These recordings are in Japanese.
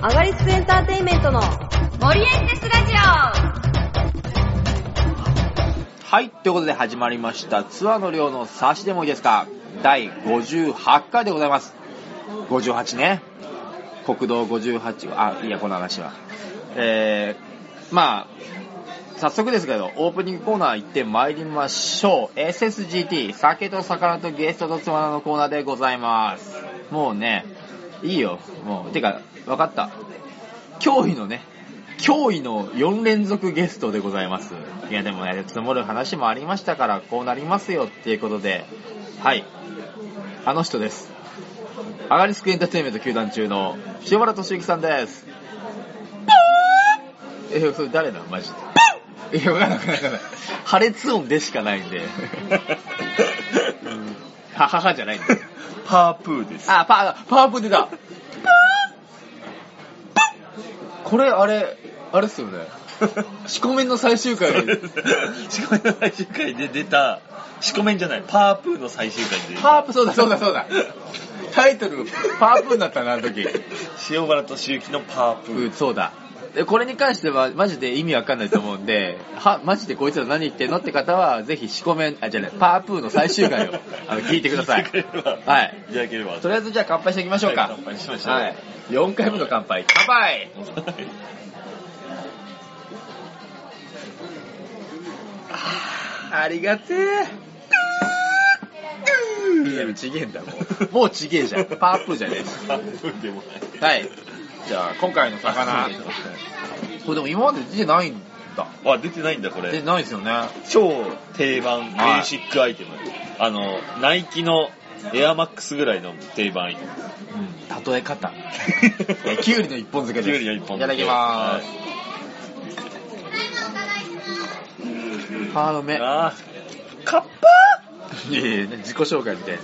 アガリスクエンターテインメントの森エンテスラジオ。 はい、ということで始まりましたツアーの量の差しでもいいですか、第58回でございます。58ね、国道58、いやこの話はまあ早速ですけどオープニングコーナー行ってまいりましょう。 SSGT 酒と魚とゲストとつまらのコーナーでございます。もうねいいよ、もうてか分かった、驚異の4連続ゲストでございます。いやでもね、積もる話もありましたからこうなりますよっていうことで、はい、あの人です。アガリスクエンターテインメント球団中の塩原俊之さんです。それ誰なのマジで。いや、わかんない。破裂音でしかないんで。はははじゃないんで。 パープーです。 パープー出た。これあれっすよね。シコメンの最終回で。 シコメンの最終回で出た、シコメンじゃない、パープーの最終回で出た。 パープー、そうだ。タイトル、パープーだったな、あの時。 塩原俊之のパープー。 そうだ。これに関してはマジで意味わかんないと思うんで、マジでこいつら何言ってんのって方はぜひシコメン、パープーの最終回を聞いてください。はい。 いただければ。 とりあえずじゃあ乾杯していきましょうか。 はい、乾杯しましょう。 はい。4回目の乾杯。乾杯。ありがてえ。いや、ちげえんだもうちげえじゃん。パープーじゃねえし。 パープーでもない。 はい。じゃあ今回の魚。これでも今まで出てないんだ。 出てないんだこれ。 出てないですよね。 超定番ベーシックアイテム。ナイキのエアマックスぐらいの定番アイテム。 例え方。キュウリの一本漬けです。 キュウリの一本漬け。 いただきまーす。うめ。 カッパいや自己紹介みたい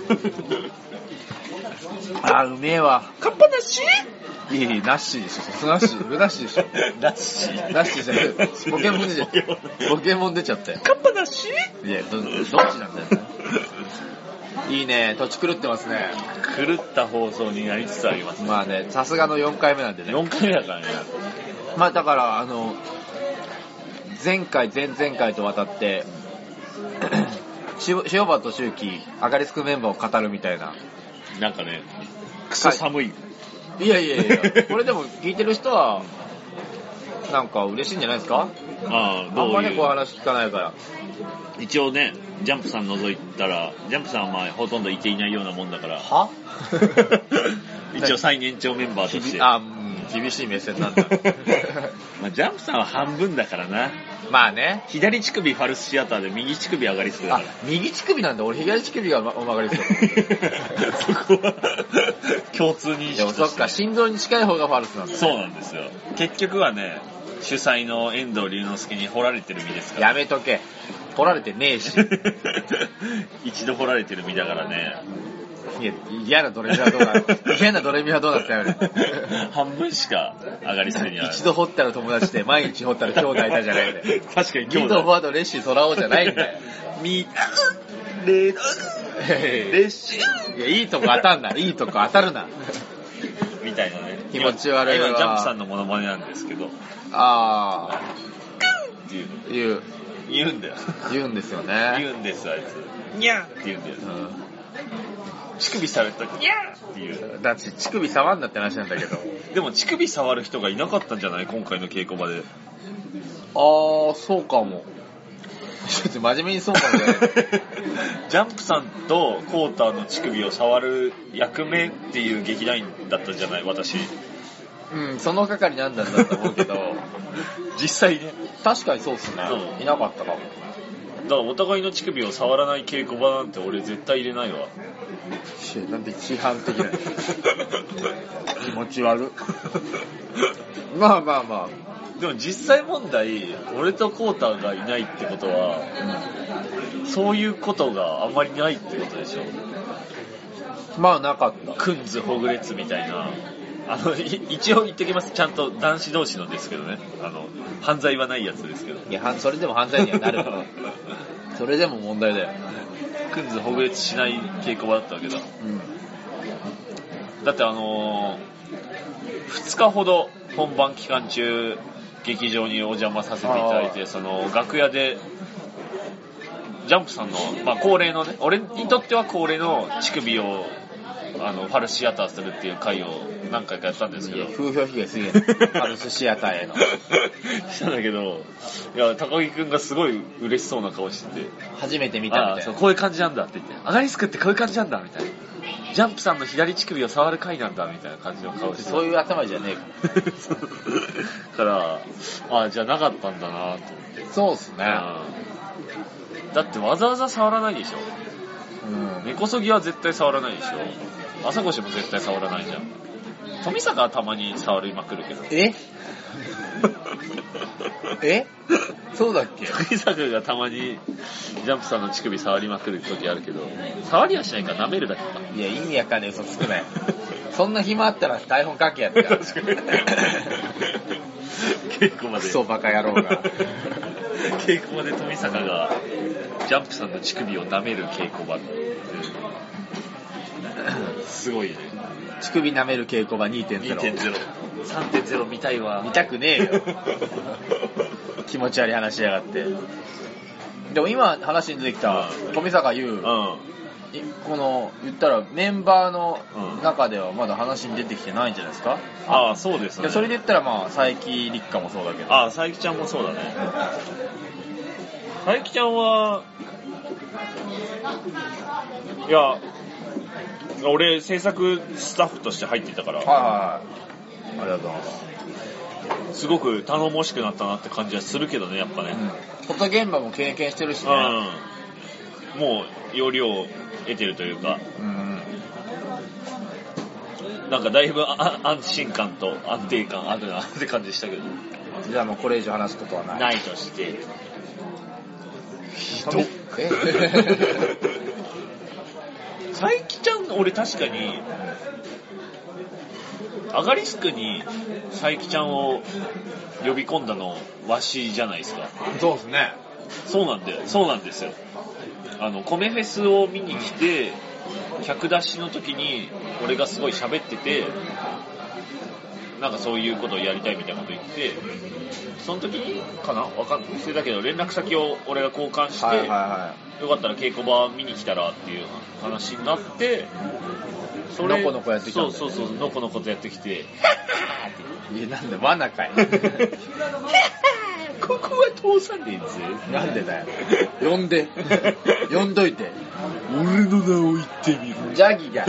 な。うめえわ。 カッパなし？ いやナッシーでしょ。ナッシーでしょ。 ナッシー。 ナッシーじゃない。ポケモン出ちゃったよ。 カッパなし？ いや、どっちなんだよ。いいね、土地狂ってますね。 狂った放送になりつつありますね。 まあね、さすがの4回目なんでね。 4回目だからね。 まあだから前回前々回とわたって塩原と周期アガリスクメンバーを語るみたいな。 なんかね、クソ寒い。 いやこれでも聞いてる人はなんか嬉しいんじゃないですか。あんまねこう話聞かないから。 一応ね、ジャンプさん覗いたらジャンプさんはまあほとんどいていないようなもんだから。 は一応最年長メンバーとして。 厳しい目線なんだ。 まあジャンプさんは半分だからな。 まあね。 左乳首ファルスシアターで右乳首上がりするから。 右乳首なんだ。俺左乳首が曲がりする。 そこは共通認識として。 でもそっか、心臓に近い方がファルスなんだ、ね。 そうなんですよ。結局はね、主催の遠藤龍之介に掘られてる身ですから。 やめとけ。掘られてねえし。 一度掘られてる身だからね。 いや、嫌なドレミはどうなったよね。 半分しか上がりすぎには。 一度掘ったら友達で、毎日掘ったら兄弟だじゃないんだよ。 確かに兄弟。 ミートフォワードレッシー空尾じゃないんだよ。 レッシいや、いいとこ当たるな。 みたいなね。 気持ち悪いわ。 今ジャンプさんのモノマネなんですけど。言うんだよ。 言うんですよね。 言うんです、あいつ。にゃーって言うんだよ。乳首触るとにゃーって言う。 だって乳首触んなって話なんだけど。 でも乳首触る人がいなかったんじゃない今回の稽古場で。 そうかも。ちょっと真面目にそうかもね。 ジャンプさんとコーターの乳首を触る役目っていう劇団員だったんじゃない私。 その係なんだと思うけど。 実際ね。 確かにそうっすね。いなかったかも。 だからお互いの乳首を触らない稽古場なんて俺絶対入れないわ。 なんで批判的な気持ち悪。まあ。 でも実際問題、俺とコーターがいないってことは、そういうことがあんまりないってことでしょ。 まあなかった。 くんずほぐれつみたいな。一応言ってきます。ちゃんと男子同士のですけどね。犯罪はないやつですけど。 いや、それでも犯罪にはなるから。それでも問題だよ。 くんずほぐれつしない稽古場だったわけだ。だって 2日ほど本番期間中劇場にお邪魔させていただいて、その楽屋でジャンプさんの、まあ、恒例のね、俺にとっては恒例の乳首をファルスシアターするっていう回を何回かやったんですけど、 風評被害すげえパルスシアターへのしたんだけど、いや高木くんがすごい嬉しそうな顔してて、 初めて見たみたいな。 そうこういう感じなんだって言って、アガリスクってこういう感じなんだみたいな、ジャンプさんの左乳首を触る回なんだみたいな感じの顔して、 そういう頭じゃねえからじゃあなかったんだなと思って。 そうっすね。 だってわざわざ触らないでしょ。根こそぎは絶対触らないでしょ。朝越も絶対触らないじゃん。富坂はたまに触りまくるけど。 えそうだっけ？ 富坂がたまにジャンプさんの乳首触りまくる時あるけど、触りはしないから舐めるだけか。 いや、意味わかんない、嘘つくなよ。そんな暇あったら台本書けやったから。 稽古まで。 クソバカ野郎が。 稽古場で富坂がジャンプさんの乳首を舐める稽古場ってすごいね。 乳首舐める稽古場 2.0。 3.0 見たいわ。 見たくねえよ。気持ち悪い話しやがって。でも今話に出てきた富坂優、この言ったらメンバーの中ではまだ話に出てきてないんじゃないですか。 ああ、そうですね。 それで言ったらまあ佐伯立花もそうだけど。 ああ、佐伯ちゃんもそうだね。佐伯ちゃんは、いや、俺制作スタッフとして入っていたから、 はいはい、ありがとうございます。 すごく頼もしくなったなって感じはするけどね、やっぱね。 フォト現場も経験してるしね。 もう要領を得てるというか、なんかだいぶ安心感と安定感あるなって感じしたけど。 じゃあもうこれ以上話すことはない。 ないとして。佐伯ちゃん、俺確かにアガリスクに佐伯ちゃんを呼び込んだのわしじゃないですか。 そうですね。 そうなんですよ。米フェスを見に来て客出しの時に俺がすごい喋ってて、なんかそういうことをやりたいみたいなこと言って、その時にかな、わかんない。だけど連絡先を俺が交換して、よかったら稽古場見に来たらっていう話になって、 それのこのこやってきたんだよね。 そう、のこのことやってきて、 いや、なんで罠かい。 ここは通さねえぜ。 なんでだよ。呼んどいて。 俺の名を言ってみる。 ジャギが。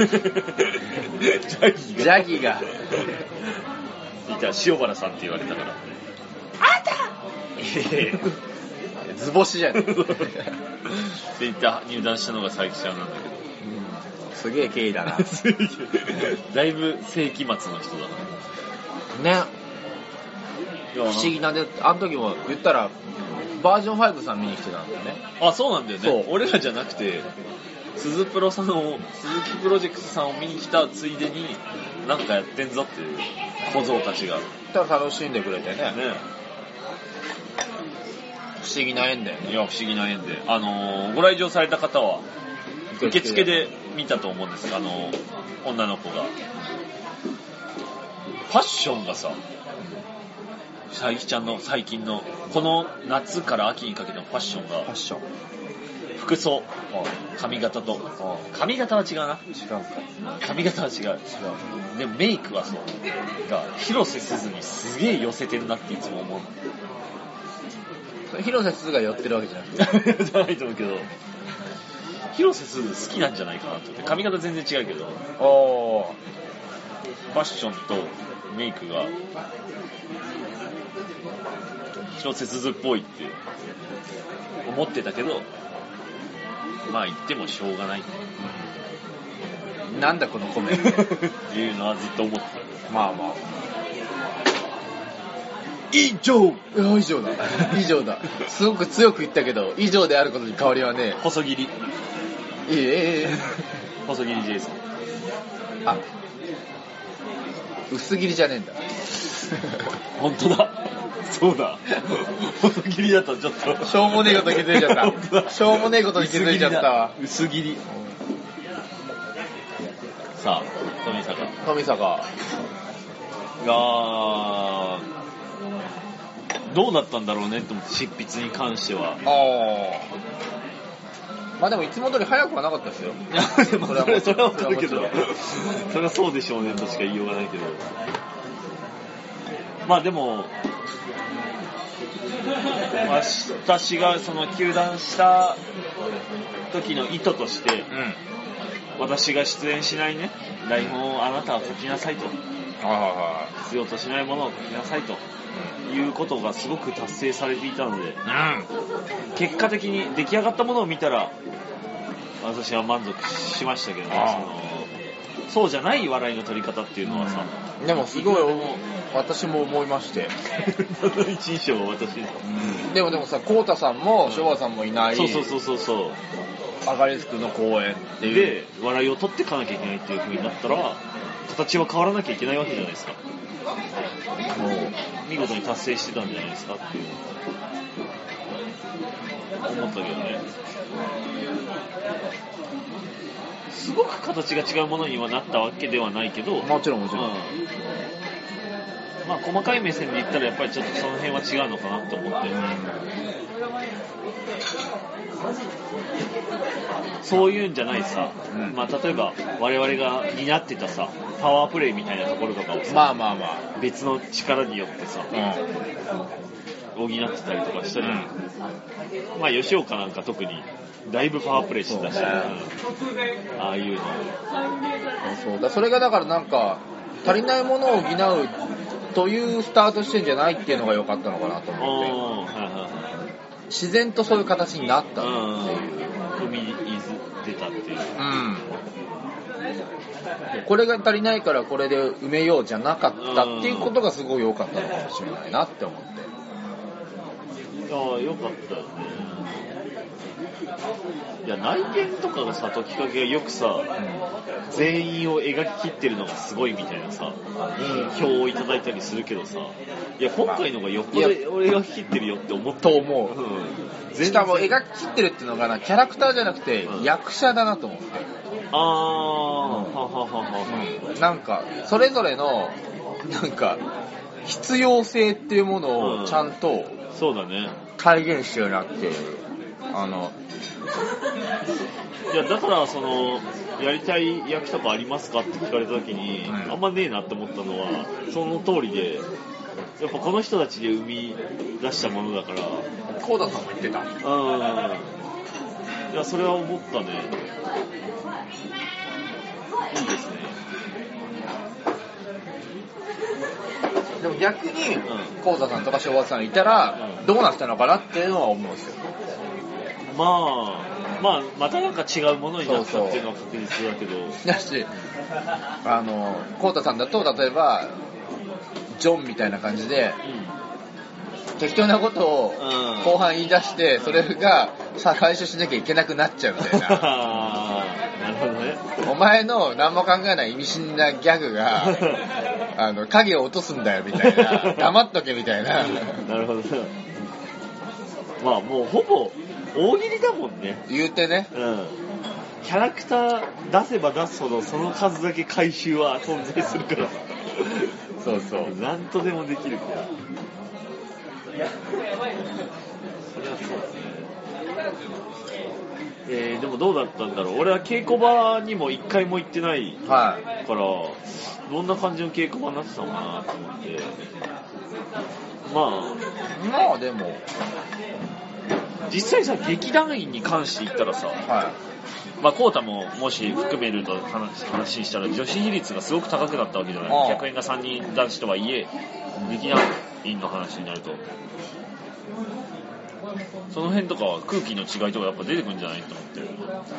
いた、塩原さんって言われたから。あんた図星じゃねえ。って言って入団したのが佐伯ちゃんなんだけど。 すげえ経緯だな。 だいぶ世紀末の人だな。ね。不思議なんで、あの時も言ったら、バージョン5さん見に来てたんだよね。 あ、そうなんだよね。そう。俺らじゃなくて、鈴木プロジェクトさんを見に来たついでに、なんかやってんぞっていう小僧たちが。 楽しんでくれてね。不思議な縁だよね。 いや、不思議な縁で。ご来場された方は、受付で見たと思うんです。女の子が。ファッションがさ、佐伯ちゃんの最近の、この夏から秋にかけてのファッションが、服装、髪型と、髪型は違うな。髪型は違う。でもメイクはそう。が、広瀬すずにすげえ寄せてるなっていつも思う。 広瀬すずが寄ってるわけじゃなくて。 じゃないと思うけど、広瀬すず好きなんじゃないかなと思って。髪型全然違うけど、ファッションとメイクが、広瀬すずっぽいって思ってたけど、まあ言ってもしょうがない。 なんだこのコメントっていうのはずっと思ってた。 まあまあ。 以上だ。すごく強く言ったけど、以上であることに変わりはね。 細切り。細切りジェイソン。 あ、薄切りじゃねえんだ。 本当だ。そうだ。細切りだとちょっと。 しょうもねえことに気づいちゃった。しょうもねえことに気づいちゃったわ。 薄切り。さあ、富坂。 どうだったんだろうねと思って、執筆に関しては。 まあでもいつも通り早くはなかったですよ。 それはわかるけど、それはそうでしょうねとしか言いようがないけど。まあでも、私がその休団した時の意図として、私が出演しないね、台本をあなたは書きなさいと。必要としないものを書きなさいと。いうことがすごく達成されていたので、結果的に出来上がったものを見たら私は満足しましたけどね。そうじゃない笑いの取り方っていうのはさ、 でもすごい私も思いまして一印象は私、 でもさ、コウタさんも昭和さんもいない、 そうアガリスクの公演っていうで笑いを取っていかなきゃいけないっていう風になったら、形は変わらなきゃいけないわけじゃないですか。もう見事に達成してたんじゃないですかっていう思ったけどね。すごく形が違うものにはなったわけではないけど、 もちろん、 まあ細かい目線で言ったらやっぱりちょっとその辺は違うのかなって思って、そういうんじゃないさ、まあ例えば我々が担ってたさパワープレイみたいなところとかをさ、別の力によってさ、補ってたりとかしたり、まあ吉岡なんか特にだいぶパワープレイしてたし、ああいうの。 それがだからなんか足りないものを補うというスタート視点じゃないっていうのが良かったのかなと思って、自然とそういう形になったっていう、 踏み出たっていう、 これが足りないからこれで埋めようじゃなかったっていうことがすごい良かったのかもしれないなって思って。 良かったよね。いや内見とかのさ解きかけがよくさ、全員を描き切ってるのがすごいみたいなさ、票をいただいたりするけどさ、いや今回のがよっぽど俺描き切ってるよって思ったと思う。しかも描き切ってるっていうのがな、キャラクターじゃなくて役者だなと思って。なんかそれぞれのなんか必要性っていうものをちゃんとそうだね体現してるなっていう。 いやだからそのやりたい役とかありますかって聞かれた時に、あんまねえなって思ったのはその通りで、やっぱこの人たちで生み出したものだから。 コウタさんも言ってた。 いやそれは思ったね。いいですね。 でも逆にコウタさんとか昭和さんいたらどうなったのかなっていうのは思うんですよ。 またなんか違うものになったっていうのは確実だけど。 だし、コウタさんだと例えばジョンみたいな感じで、適当なことを後半言い出して、それが回収しなきゃいけなくなっちゃうみたいな。 なるほどね。 お前の何も考えない意味深なギャグが影を落とすんだよみたいな、黙っとけみたいな。 なるほどね。まあもうほぼ大喜利だもんね。 言うてね。 キャラクター出せば出すほどその数だけ回収は存在するから。 そうなんとでもできるから。それはそうですね。でもどうだったんだろう。俺は稽古場にも一回も行ってないから、どんな感じの稽古場になってたのかなと思って。まあでも実際さ劇団員に関して言ったらさ、まあコウタももし含めると話したら女子比率がすごく高くなったわけじゃない。客演が3人男子とはいえ劇団員の話になると、その辺とかは空気の違いとかやっぱ出てくるんじゃないと思って。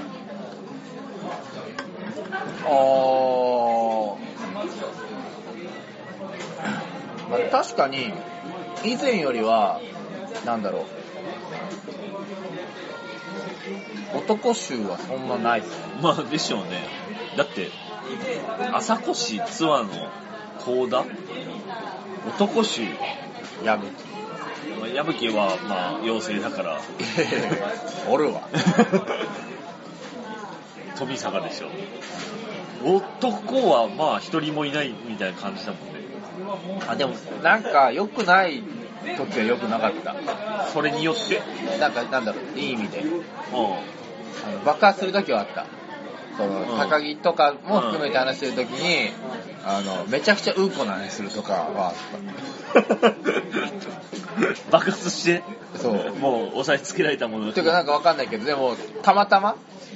まあ、確かに以前よりはなんだろう、男衆はそんなないですね。 まあでしょうね。だって朝越ツアーの高田、男衆矢吹、 矢吹はまあ妖精だからおるわ富坂でしょ。男はまあ一人もいないみたいな感じだもんね。 あ、でもなんか良くない時は良くなかった。 それによってなんかなんだろう、いい意味でうん爆発する時はあった。その、 うん高木とかも含めて話してる時に、めちゃくちゃうんこなにするとかはあった。 爆発してそう。 もう押さえつけられたものていうかなんかわかんないけど、でもたまたま、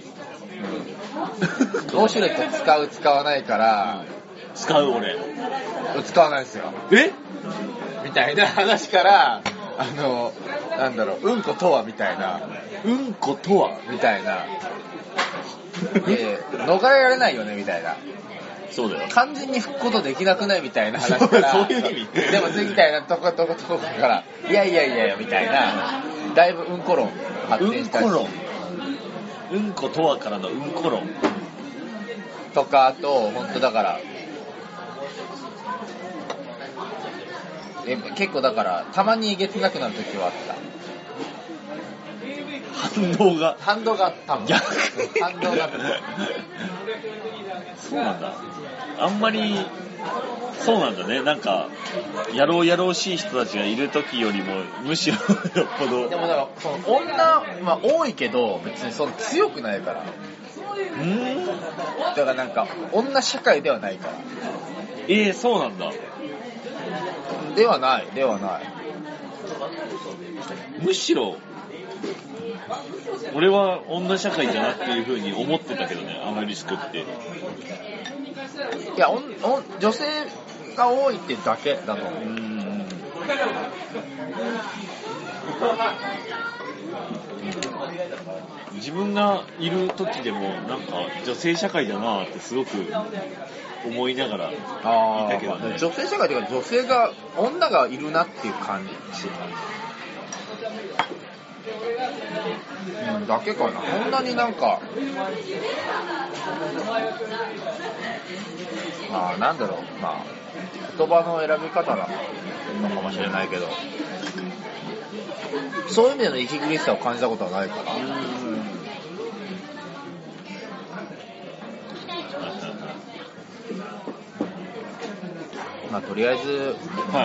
ウォシュレット使う使わないから使う俺使わないですよみたいな話から、なんだろう、うんことはみたいな、 うんことはみたいな、逃れられないよねみたいな、 そうだよ完全に拭くことできなくないみたいな話からそういう意味でもみたいなとことからいやみたいな、だいぶうんこ論発展したし、 うんことはからのうんこ論とか、あと本当だから結構だからたまにえげつなくなる時はあった。反動が多分反動がそうなんだ。あんまりそうなんだね。なんかやろうしい人たちがいる時よりもむしろよっぽど。 でもだからその女、まあ多いけど別にその強くないから。だからなんか女社会ではないから。 そうなんだ。 ではない。 むしろ俺は女社会だなっていう風に思ってたけどね、アメリスクって。いや、女性が多いってだけだと思う。 自分がいる時でもなんか女性社会だなってすごく思いながらいたけどね。 女性社会というか女がいるなっていう感じ。だけかな。そんなになんかなんだろう、言葉の選び方なのかもしれないけど、そういう意味での息苦しさを感じたことはないから。とりあえず、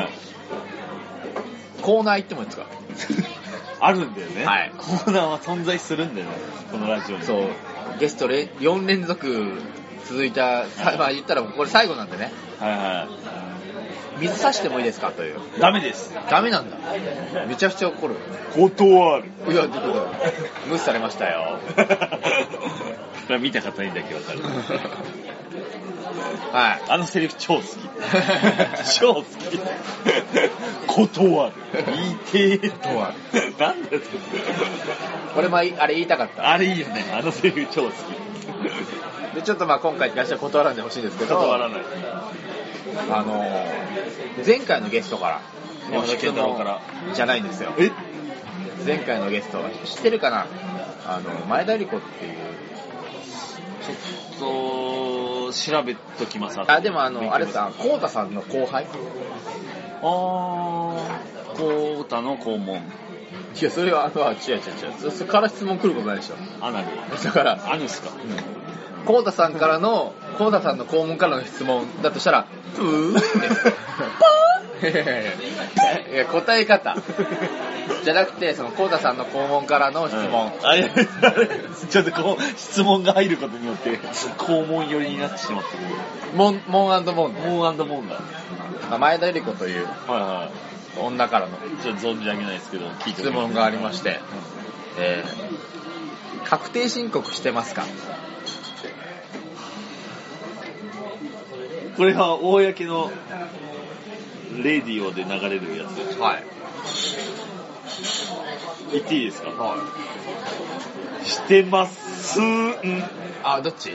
コーナー行ってもいいですか？ あるんだよね、 はい、 コーナーは存在するんだよね、このラジオに。 そう、ゲスト4連続続いた、言ったらこれ最後なんでね。水差してもいいですかという。 ダメです。 ダメなんだ。めちゃくちゃ怒る。 断る。 いや、無視されましたよ。 これ見た方にだけわかる。 はい。 あのセリフ超好き。超好き。断る。言いてー。 断る。 なんだよ。 俺もあれ言いたかった。 あれいいよね。あのセリフ超好き。 で、ちょっと今回に関しては断らんでほしいんですけど。 断らない。 前回のゲストから。 山田健太郎から。 じゃないんですよ。前回のゲストは知ってるかな？前田理子っていう。 ちょっと調べときます。 でもあれさ、コウタさんの後輩？ コウタの肛門。 いや、それは違う。それから質問来ることないでしょ。 アナル。 だから、 アヌスか。 コウタさんの肛門からの質問だとしたら、プーって。ポーいや、答え方。じゃなくて、そのコウタさんの肛門からの質問。 ちょっと質問が入ることによって、肛門寄りになってしまってる。 モンモンだ。前田理子という、女からの。 ちょっと存じ上げないですけど、聞いて質問がありまして、確定申告してますか？ これは公のレディオで流れるやつ。 はい。 言っていいですか？ はい。 してますどっち？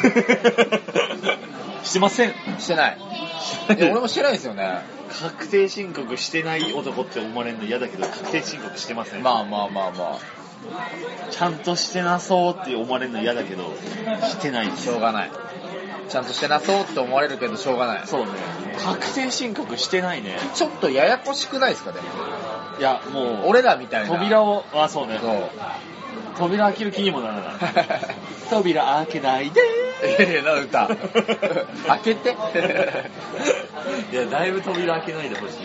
してません。 してない。いや、俺もしてないですよね。 確定申告してない男って思われるの嫌だけど、確定申告してません。 まあ。 ちゃんとしてなそうって思われるの嫌だけど、してない。 しょうがない。ちゃんとしてなそうって思われるけどしょうがない。 そうね。確定申告してないね。 ちょっとややこしくないですか？でも。 いや、もう俺らみたいな。 扉を、そうね。 そう。 扉開ける気にもならない。扉開けないでー。 いやな歌開けていや、だいぶ扉開けないでほしい。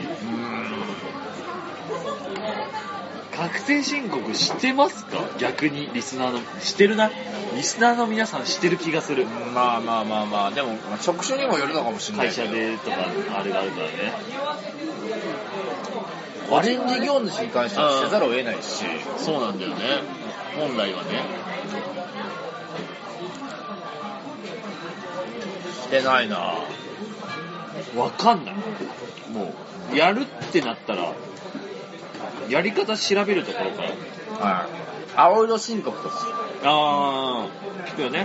確定申告してますか？逆にリスナーの、してるな。リスナーの皆さんしてる気がする。 まあでも職種にもよるのかもしれない。 会社でとかあれがあるからね。 個人事業主に関してはせざるを得ないし。 そうなんだよね。本来はね。 してないな。 わかんない。もうやるってなったらやり方調べるところから。 はい。青色申告とか。 あー、聞くよね。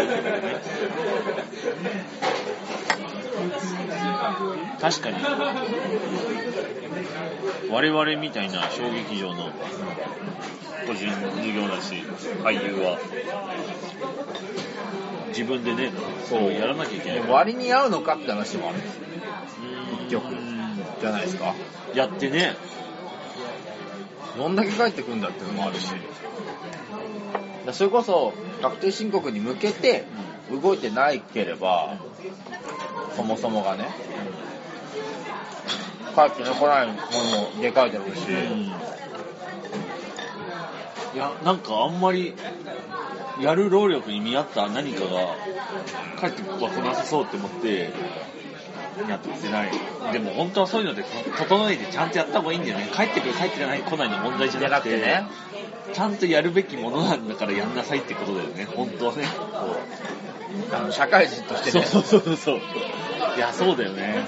確かに。我々みたいな小劇場の個人事業主、俳優は自分でね、そうやらなきゃいけない。 割に合うのかって話もあるんですよ。一曲じゃないですか。 やってね。 どんだけ帰ってくるんだっていうのもあるし。それこそ確定申告に向けて動いてないければ、そもそもがね、帰ってこないものも出かいてるし、 いや、なんかあんまりやる労力に見合った何かが帰っては来なさそうって思ってやってない。でも本当はそういうので整えてちゃんとやった方がいいんだよね。帰ってくる帰って来ないの問題じゃなくてね、ちゃんとやるべきものなんだからやんなさいってことだよね。本当はね。 社会人としてね。 そう。いや、そうだよね。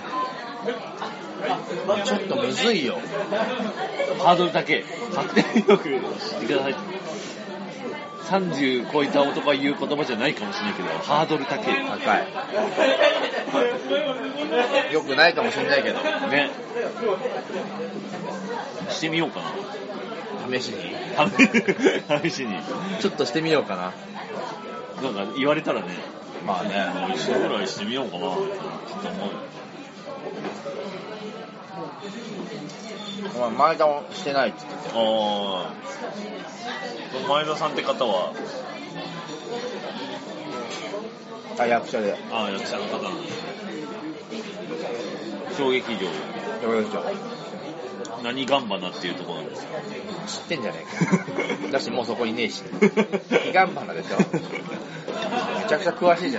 ちょっとむずいよ。 ハードルだけ確定よくしてください。30超えた男が言う言葉じゃないかもしれないけど、ハードル高い。 よくないかもしれないけどね。してみようかな。 試しにちょっとしてみようかな。 なんか言われたらね、 まあね、 一緒ぐらいしてみようかなって思う。 前田もしてないって言ってた。 前田さんって方は役者で。 役者の方なんです。小劇場。何ガンバナっていうところなんですか？ 知ってんじゃねえか。だしもうそこいねえし。ヒガンバナでしょ。めちゃくちゃ詳しいじゃん。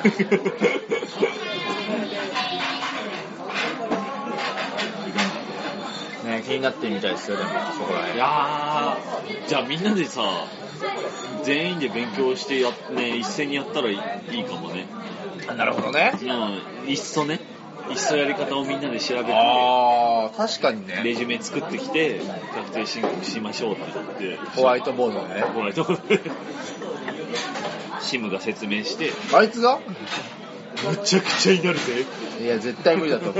ね、気になってみたいですよ、でもそこらへん。 いやー、じゃあみんなでさ、全員で勉強して一斉にやったらいいかもね。 なるほどね。 いっそやり方をみんなで調べて、 確かにね。 レジュメ作ってきて確定申告しましょうって言って、 ホワイトボードでね。 シムが説明して、 あいつがむちゃくちゃになるぜ。 いや絶対無理だと思う。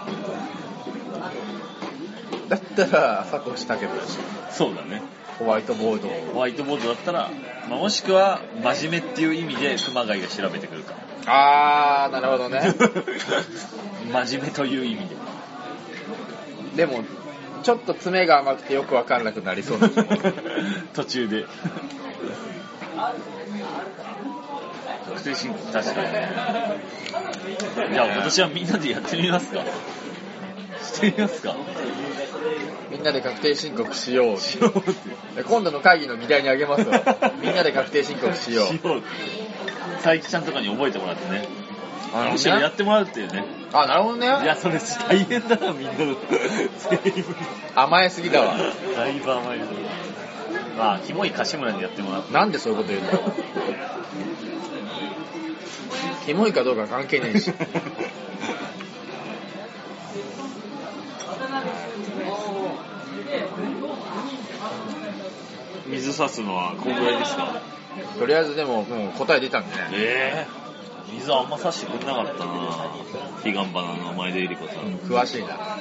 だったら朝越武だし。 そうだね。 ホワイトボードだったら、もしくは真面目っていう意味で熊谷が調べてくるか。 なるほどね。 真面目という意味でもちょっと爪が甘くてよく分かんなくなりそうな気も途中で確定申告確かにね。じゃあ今年はみんなでやってみますか。してみますか。 みんなで確定申告しようって今度の会議の議題にあげますわ。みんなで確定申告しよう。 佐伯ちゃんとかに覚えてもらってね。むしろやってもらうっていうね。 なるほどね。 いや、それ大変だな、みんなの甘えすぎだわ。 だいぶ甘える。キモい柏村にやってもらって。 なんでそういうこと言うの？キモいかどうか関係ないし。 水差すのはこんぐらいですか？ とりあえずでももう答え出たんでね。 水あんま差してくれなかったな。ヒガンバナの前田ゆり子さん。 詳しいな。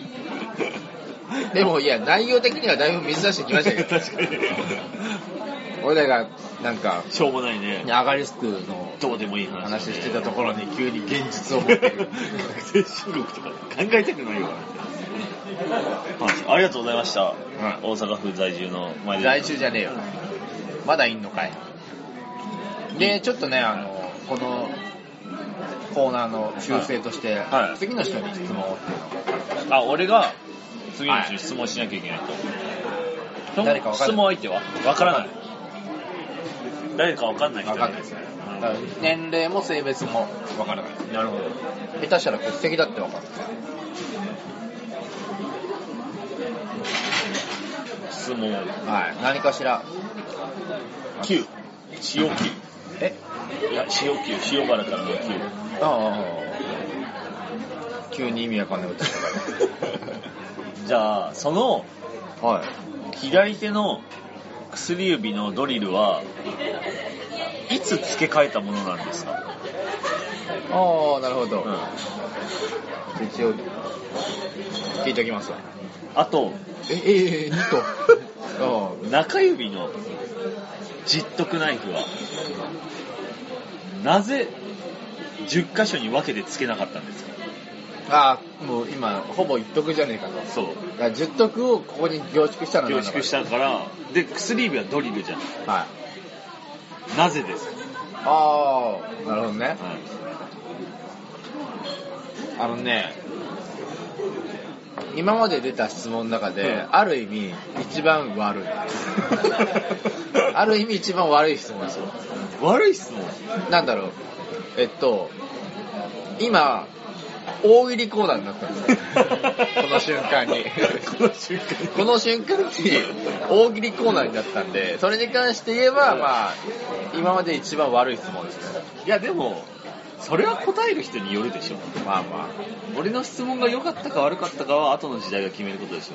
でもいや内容的にはだいぶ水出してきましたけど。 確かに。 俺らがなんかしょうもないね。 アガリスクのどうでもいい話してたところに急に現実を持ってる。 確定申告とか考えたくないよ。ありがとうございました。大阪府在住の前田。 在住じゃねえよ。まだいんのかい。 でちょっとねこのコーナーの修正として、 はい次の人に質問をっていうのを俺が次の人に質問しなきゃいけないと、 誰か分かんない質問相手は分からない。誰か分かんない人分かんないですね。だから年齢も性別も分からない。 なるほど。 下手したら国籍だって分かる。 質問。 はい。何かしら。 9。塩9。いや、塩9。塩原からの9。 急に意味わかんないことしたからじゃあ、その、 はい。 左手の薬指のドリルはいつ付け替えたものなんですか？ ああ、なるほど。一応聞いておきますわ。 あと 2と中指の十徳ナイフはなぜ10箇所に分けて付けなかったんですか？ もう今ほぼ一徳じゃねえかと。 そう。 だから10徳をここに凝縮したの凝縮したから、で薬指はドリルじゃん。 はい。 なぜです。 ああ、なるほどね。今まで出た質問の中で、ある意味一番悪いある意味一番悪い質問ですよ。 悪い質問なんだろう、今大喜利コーナーになったんですよこの瞬間に大喜利コーナーになったんで、それに関して言えば、まあ今まで一番悪い質問ですね。 いやでもそれは答える人によるでしょ。 まあまあ俺の質問が良かったか悪かったかは後の時代が決めることでし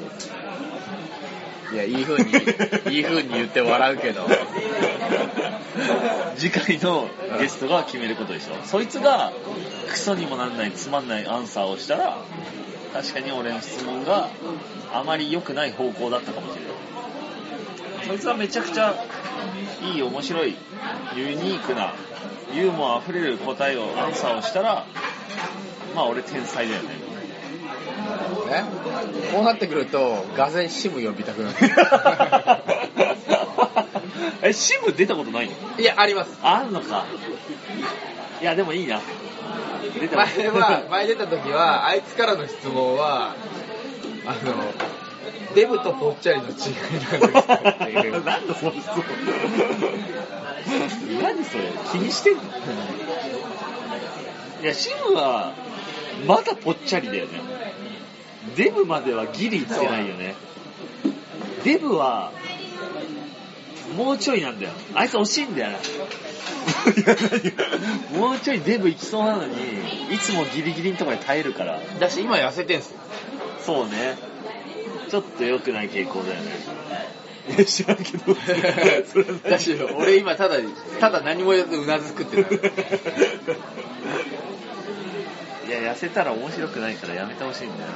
ょ。 いや、いい風に言って笑うけど次回のゲストが決めることでしょ。そいつがクソにもなんないつまんないアンサーをしたら、確かに俺の質問があまり良くない方向だったかもしれない。そいつはめちゃくちゃいい面白いユニークなユーモアあふれる答えをアンサーをしたら、まあ俺天才だよね。 ね、こうなってくるとガゼシム呼びたくなるシム出たことないの？ いや、あります。 あるのか。いやでもいいな。 前出た時はあいつからの質問はデブとぽっちゃりの違いなんですかっていう何だその質問何それ気にしてんの？いやシムはまだぽっちゃりだよね。デブまではギリいってないよね。デブはもうちょいなんだよ。あいつ惜しいんだよなもうちょいデブいきそうなのにいつもギリギリのところで耐えるからだし、今痩せてんすよ。 そうね。ちょっと良くない傾向だよね。いや知らんけどだし俺今ただ何も言わずうなずくってなるいや痩せたら面白くないからやめてほしいんだよ。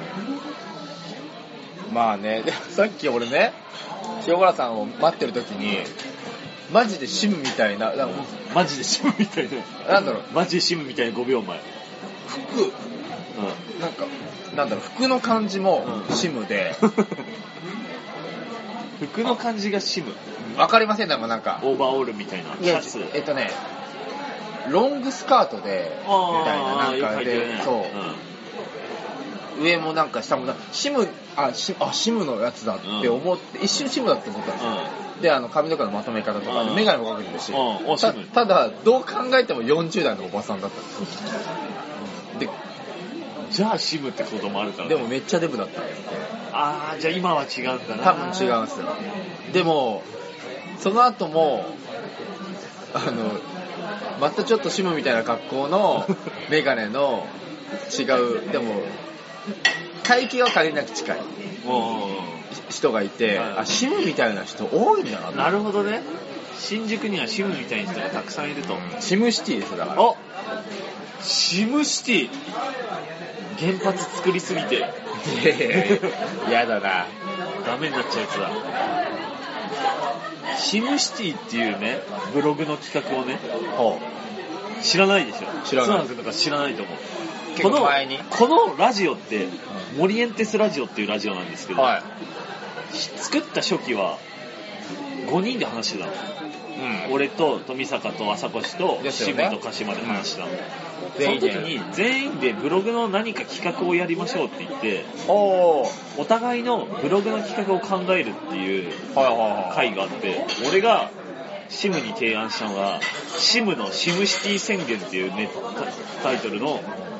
まあね、でもさっき俺ね、塩原さんを待ってる時にマジでシムみたいな、 マジでシムみたいな、 なんだろう、 マジでシムみたいな5秒前服、なんだろう、服の感じもシムで、 服の感じがシム。 わかりません？でもなんかオーバーオールみたいなシャツ。 ロングスカートでみたいな、なんかで、ね、そう、上もなんか下もシムのやつだって思って、一瞬シムだって思ったんですよ。で髪の毛のまとめ方とかで眼鏡もかけてるし、ただどう考えても40代のおばさんだったんですよ。でじゃあシムってこともあるから、ね、 でもめっちゃデブだったんです。 じゃあ今は違うんだな。 多分違うんですよ。でもその後もまたちょっとシムみたいな格好のメガネの違う、でも体型は限りなく近い人がいて、シムみたいな人多いんだな。 なるほどね。新宿にはシムみたいな人がたくさんいると。 シムシティですだから。 シムシティ原発作りすぎてやだな、 ダメになっちゃうやつだ。シムシティっていうねブログの企画をね、知らないでしょ。 知らない。 とか知らないと思う。 結構前にこのラジオってモリエンテスラジオっていうラジオなんですけど、 はい、 作った初期は5人で話してたの。 俺と富坂と朝越とシですよねムと鹿島で話したの、そ全員での時に全員でブログの何か企画をやりましょうって言っておー。 お互いのブログの企画を考えるっていうはいはいはい。 会があって、俺がシムに提案したのがシムのシムシティ宣言っていうタイトルの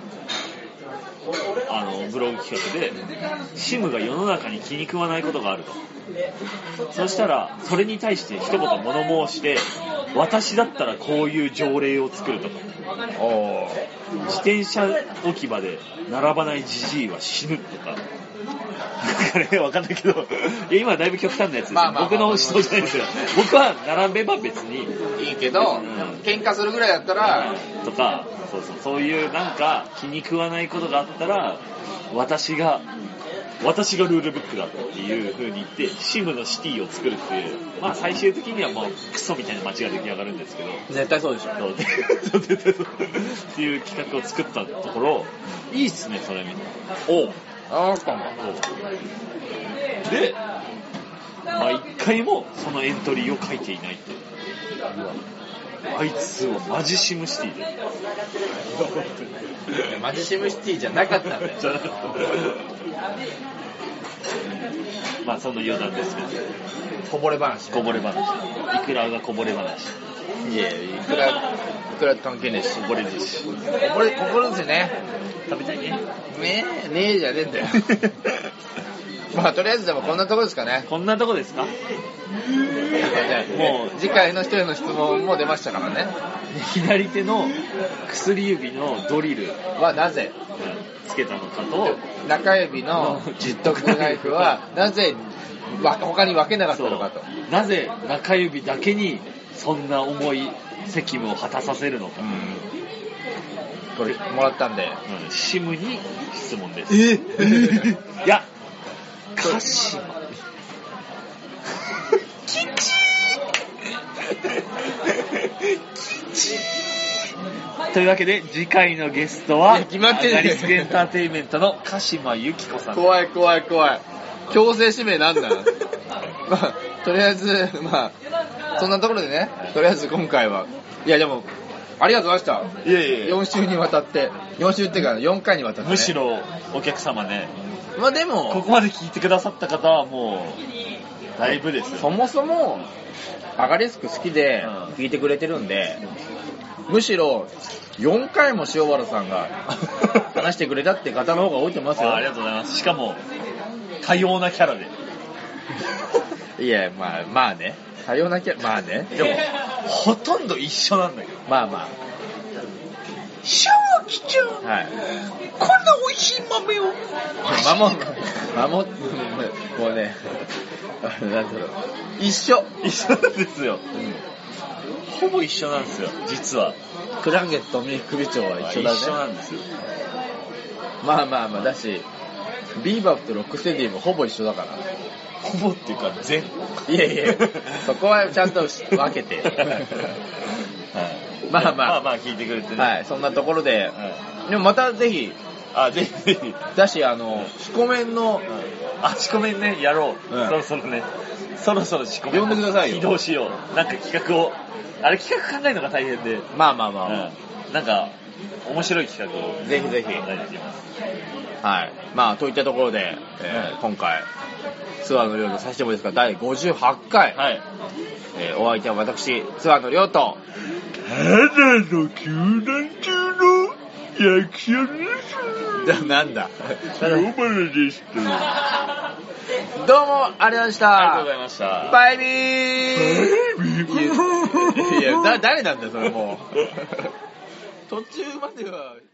ブログ企画で、シムが世の中に気に食わないことがあると。そしたらそれに対して一言物申して、私だったらこういう条例を作るとか、 おー。 自転車置き場で並ばないジジイは死ぬとか、なんかね、わかんないけど、いや今はだいぶ極端なやつです、 まあまあまあ僕の思想じゃないですよ。僕は並べば別にいいけど、喧嘩するぐらいだったら、 とか、そういうなんか気に食わないことがあったら、私がルールブックだっていう風に言って、シムのシティを作るっていう、まあ最終的にはもうクソみたいな街が出来上がるんですけど、 絶対そうでしょ。 そう絶対そうっていう企画を作ったところ、いいっすね、それみたいな。おう。 あーかも。 で、まあ一回もそのエントリーを書いていないって。あいつはマジシムシティで。 マジシムシティじゃなかったんだよ。 じゃなかったまあその余談ですけど、 こぼれ話。 こぼれ話。いくらがこぼれ話。 いやいくら関係ねえし。 こぼれるし。 こぼるんですよね。 食べたいね。 ねえじゃねえんだよ。まあとりあえずでもこんなとこですかね。 こんなとこですか？ もう次回の人への質問も出ましたからね。 左手の薬指のドリルはなぜつけたのかと、 中指の十徳ナイフはなぜ他に分けなかったのかと。 なぜ中指だけにそんな重い責務を果たさせるのか、 これもらったんで、 シムに質問です。いや、鹿島キチというわけで次回のゲストは決まってるアナリスクエンターテインメントの鹿島由紀子さん。 怖い強制指名なんだまあとりあえずそんなところでね、とりあえず今回はいやでもありがとうございました。 いや 4週にわたって4週っていうか4回にわたって、ね、 むしろお客様ね、 まあでもここまで聞いてくださった方はもうだいぶですよ。 そもそもアガリスク好きで聞いてくれてるんで、むしろ4回も塩原さんが話してくれたって方の方が多いと思いますよ。 ありがとうございます。しかも多様なキャラで。 いやまあね、多様なキャラ、まあね、 でもほとんど一緒なんだけど。 まあシャワキちゃん、 はい、 こんな美味しい豆を守もうねなんだろう、一緒なんですよ、ほぼ一緒なんですよ実は。 クラゲとミ首長は一緒だね。 一緒なんですよ。 まあだしビーバップとロックステディもほぼ一緒だから。 ほぼっていうか全。 いやそこはちゃんと分けてまあ聞いてくれてね。 はい、そんなところで、でもまたぜひぜひだしシコメンの、 シコメンねやろう、そろそろね、そろそろシコメン呼んでくださいよ。 起動しよう。なんか企画を企画考えるのが大変で、 まあ、 なんか面白い企画をぜひ考えていきます。 はい、といったところで、今回ツアーの寮のさせてもですが第58回、 はいお相手は私ツアーの寮とただの球団中の役者です。 なんだ塩原でした。 どうもありがとうございました。 ありがとうございました。 バイビーいや誰なんだよそれもう途中までは